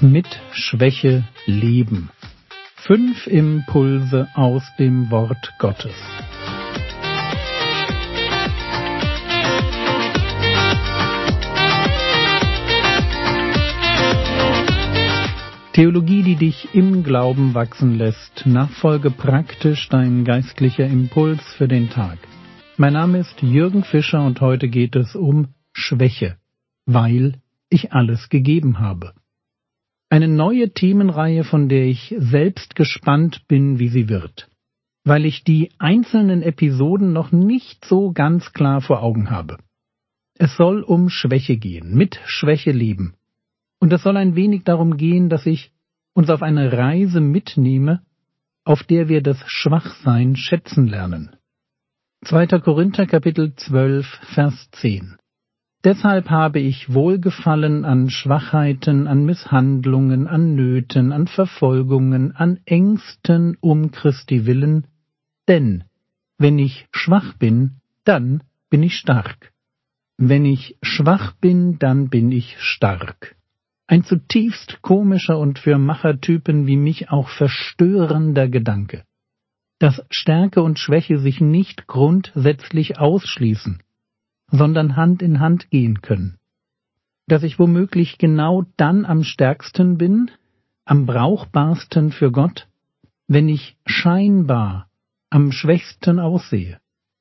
Mit Schwäche leben. 5 Impulse aus dem Wort Gottes. Theologie, die dich im Glauben wachsen lässt. Nachfolge praktisch dein geistlicher Impuls für den Tag. Mein Name ist Jürgen Fischer und heute geht es um Schwäche, weil ich alles gegeben habe. Eine neue Themenreihe, von der ich selbst gespannt bin, wie sie wird, weil ich die einzelnen Episoden noch nicht so ganz klar vor Augen habe. Es soll um Schwäche gehen, mit Schwäche leben. Und es soll ein wenig darum gehen, dass ich uns auf eine Reise mitnehme, auf der wir das Schwachsein schätzen lernen. 2. Korinther Kapitel 12, Vers 10. Deshalb habe ich Wohlgefallen an Schwachheiten, an Misshandlungen, an Nöten, an Verfolgungen, an Ängsten um Christi willen, denn wenn ich schwach bin, dann bin ich stark. Wenn ich schwach bin, dann bin ich stark. Ein zutiefst komischer und für Machertypen wie mich auch verstörender Gedanke. Dass Stärke und Schwäche sich nicht grundsätzlich ausschließen, sondern Hand in Hand gehen können. Dass ich womöglich genau dann am stärksten bin, am brauchbarsten für Gott, wenn ich scheinbar am schwächsten aussehe.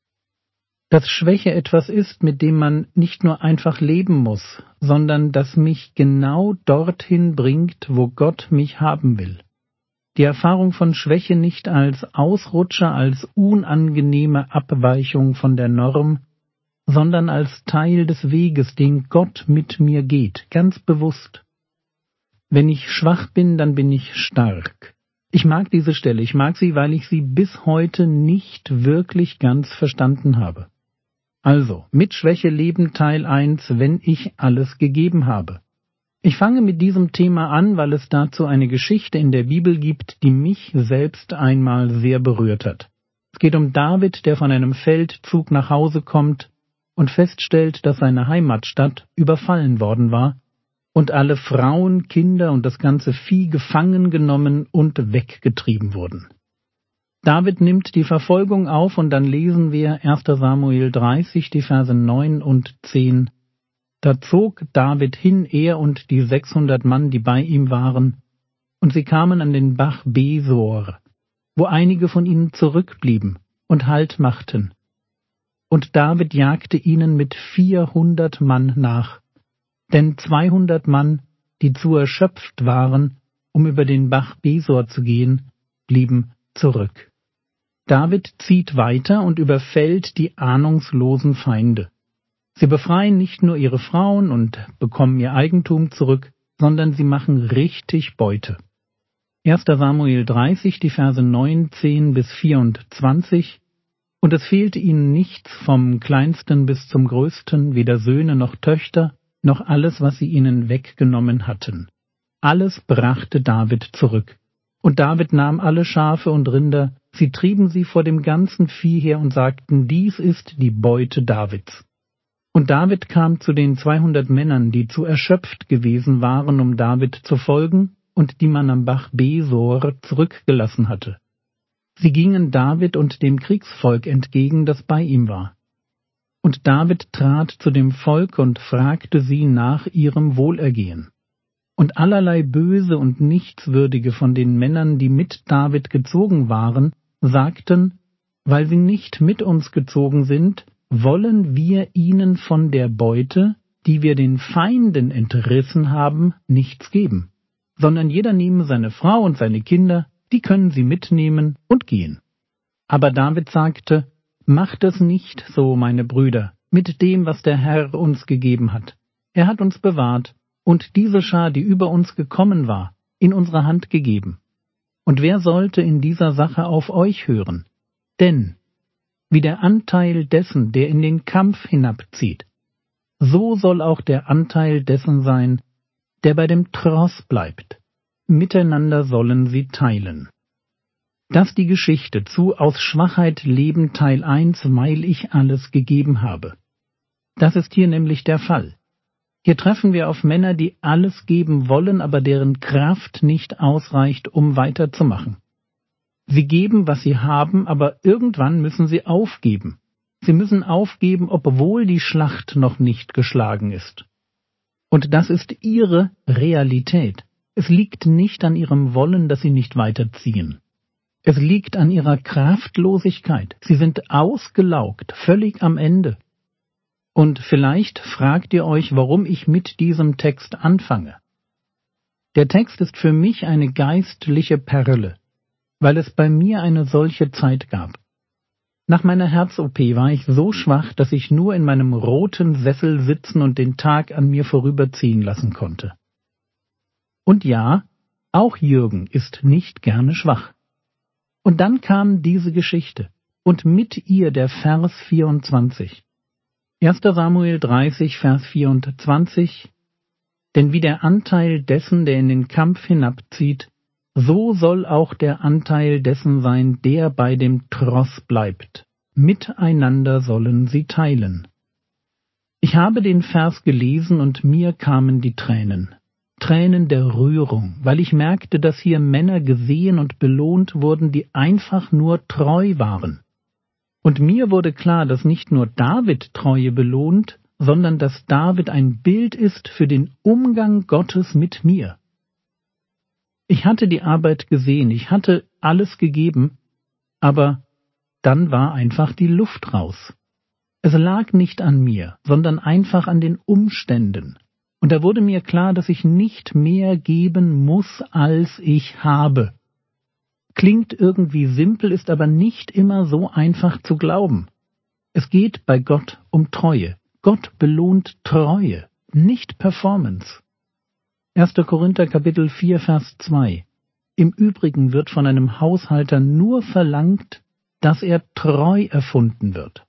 Dass Schwäche etwas ist, mit dem man nicht nur einfach leben muss, sondern das mich genau dorthin bringt, wo Gott mich haben will. Die Erfahrung von Schwäche nicht als Ausrutscher, als unangenehme Abweichung von der Norm, sondern als Teil des Weges, den Gott mit mir geht, ganz bewusst. Wenn ich schwach bin, dann bin ich stark. Ich mag diese Stelle, ich mag sie, weil ich sie bis heute nicht wirklich ganz verstanden habe. Also, mit Schwäche leben Teil 1, wenn ich alles gegeben habe. Ich fange mit diesem Thema an, weil es dazu eine Geschichte in der Bibel gibt, die mich selbst einmal sehr berührt hat. Es geht um David, der von einem Feldzug nach Hause kommt und feststellt, dass seine Heimatstadt überfallen worden war und alle Frauen, Kinder und das ganze Vieh gefangen genommen und weggetrieben wurden. David nimmt die Verfolgung auf und dann lesen wir 1. Samuel 30, die Verse 9 und 10. Da zog David hin, er und die 600 Mann, die bei ihm waren, und sie kamen an den Bach Besor, wo einige von ihnen zurückblieben und Halt machten. Und David jagte ihnen mit 400 Mann nach, denn 200 Mann, die zu erschöpft waren, um über den Bach Besor zu gehen, blieben zurück. David zieht weiter und überfällt die ahnungslosen Feinde. Sie befreien nicht nur ihre Frauen und bekommen ihr Eigentum zurück, sondern sie machen richtig Beute. 1. Samuel 30, die Verse 19 bis 24. Und es fehlte ihnen nichts vom Kleinsten bis zum Größten, weder Söhne noch Töchter, noch alles, was sie ihnen weggenommen hatten. Alles brachte David zurück. Und David nahm alle Schafe und Rinder, sie trieben sie vor dem ganzen Vieh her und sagten, dies ist die Beute Davids. Und David kam zu den 200 Männern, die zu erschöpft gewesen waren, um David zu folgen, und die man am Bach Besor zurückgelassen hatte. Sie gingen David und dem Kriegsvolk entgegen, das bei ihm war. Und David trat zu dem Volk und fragte sie nach ihrem Wohlergehen. Und allerlei Böse und Nichtswürdige von den Männern, die mit David gezogen waren, sagten, weil sie nicht mit uns gezogen sind, wollen wir ihnen von der Beute, die wir den Feinden entrissen haben, nichts geben, sondern jeder nehme seine Frau und seine Kinder, die können sie mitnehmen und gehen. Aber David sagte, macht es nicht so, meine Brüder, mit dem, was der Herr uns gegeben hat. Er hat uns bewahrt und diese Schar, die über uns gekommen war, in unsere Hand gegeben. Und wer sollte in dieser Sache auf euch hören? Denn, wie der Anteil dessen, der in den Kampf hinabzieht, so soll auch der Anteil dessen sein, der bei dem Tross bleibt. Miteinander sollen sie teilen. Das die Geschichte zu Aus Schwachheit leben Teil 1, weil ich alles gegeben habe. Das ist hier nämlich der Fall. Hier treffen wir auf Männer, die alles geben wollen, aber deren Kraft nicht ausreicht, um weiterzumachen. Sie geben, was sie haben, aber irgendwann müssen sie aufgeben. Sie müssen aufgeben, obwohl die Schlacht noch nicht geschlagen ist. Und das ist ihre Realität. Es liegt nicht an ihrem Wollen, dass sie nicht weiterziehen. Es liegt an ihrer Kraftlosigkeit. Sie sind ausgelaugt, völlig am Ende. Und vielleicht fragt ihr euch, warum ich mit diesem Text anfange. Der Text ist für mich eine geistliche Perle, weil es bei mir eine solche Zeit gab. Nach meiner Herz-OP war ich so schwach, dass ich nur in meinem roten Sessel sitzen und den Tag an mir vorüberziehen lassen konnte. Und ja, auch Jürgen ist nicht gerne schwach. Und dann kam diese Geschichte und mit ihr der Vers 24. 1. Samuel 30, Vers 24. Denn wie der Anteil dessen, der in den Kampf hinabzieht, so soll auch der Anteil dessen sein, der bei dem Tross bleibt. Miteinander sollen sie teilen. Ich habe den Vers gelesen und mir kamen die Tränen. Tränen der Rührung, weil ich merkte, dass hier Männer gesehen und belohnt wurden, die einfach nur treu waren. Und mir wurde klar, dass nicht nur David Treue belohnt, sondern dass David ein Bild ist für den Umgang Gottes mit mir. Ich hatte die Arbeit gesehen, ich hatte alles gegeben, aber dann war einfach die Luft raus. Es lag nicht an mir, sondern einfach an den Umständen. Und da wurde mir klar, dass ich nicht mehr geben muss, als ich habe. Klingt irgendwie simpel, ist aber nicht immer so einfach zu glauben. Es geht bei Gott um Treue. Gott belohnt Treue, nicht Performance. 1. Korinther Kapitel 4, Vers 2. Im Übrigen wird von einem Haushalter nur verlangt, dass er treu erfunden wird.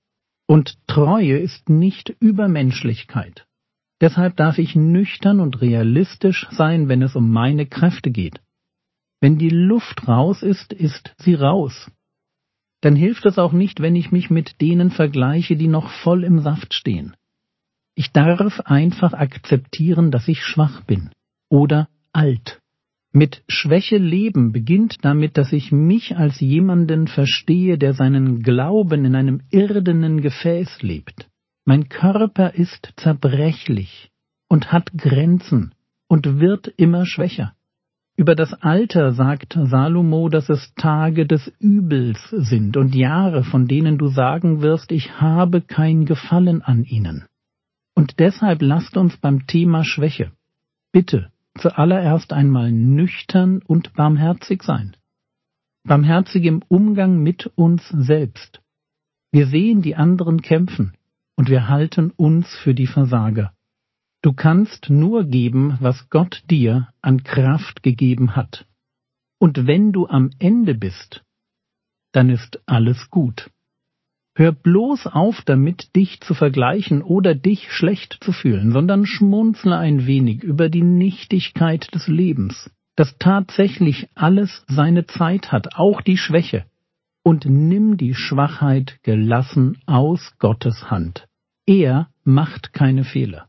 Und Treue ist nicht Übermenschlichkeit. Deshalb darf ich nüchtern und realistisch sein, wenn es um meine Kräfte geht. Wenn die Luft raus ist, ist sie raus. Dann hilft es auch nicht, wenn ich mich mit denen vergleiche, die noch voll im Saft stehen. Ich darf einfach akzeptieren, dass ich schwach bin oder alt. Mit Schwäche leben beginnt damit, dass ich mich als jemanden verstehe, der seinen Glauben in einem irdenen Gefäß lebt. Mein Körper ist zerbrechlich und hat Grenzen und wird immer schwächer. Über das Alter sagt Salomo, dass es Tage des Übels sind und Jahre, von denen du sagen wirst, ich habe kein Gefallen an ihnen. Und deshalb lasst uns beim Thema Schwäche bitte zuallererst einmal nüchtern und barmherzig sein. Barmherzig im Umgang mit uns selbst. Wir sehen die anderen kämpfen und wir halten uns für die Versager. Du kannst nur geben, was Gott dir an Kraft gegeben hat. Und wenn du am Ende bist, dann ist alles gut. Hör bloß auf damit, dich zu vergleichen oder dich schlecht zu fühlen, sondern schmunzle ein wenig über die Nichtigkeit des Lebens, dass tatsächlich alles seine Zeit hat, auch die Schwäche, und nimm die Schwachheit gelassen aus Gottes Hand. Er macht keine Fehler.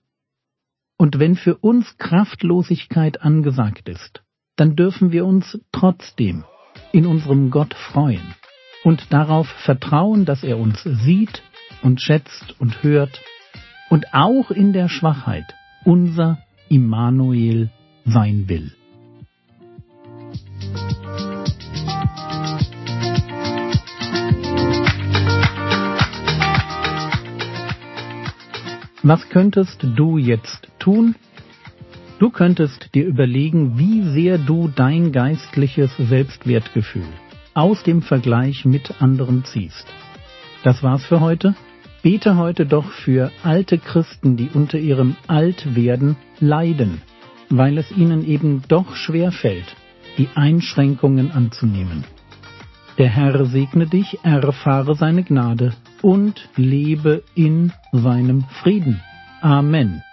Und wenn für uns Kraftlosigkeit angesagt ist, dann dürfen wir uns trotzdem in unserem Gott freuen und darauf vertrauen, dass er uns sieht und schätzt und hört und auch in der Schwachheit unser Immanuel sein will. Was könntest du jetzt tun? Du könntest dir überlegen, wie sehr du dein geistliches Selbstwertgefühl aus dem Vergleich mit anderen ziehst. Das war's für heute. Bete heute doch für alte Christen, die unter ihrem Altwerden leiden, weil es ihnen eben doch schwer fällt, die Einschränkungen anzunehmen. Der Herr segne dich, erfahre seine Gnade und lebe in seinem Frieden. Amen.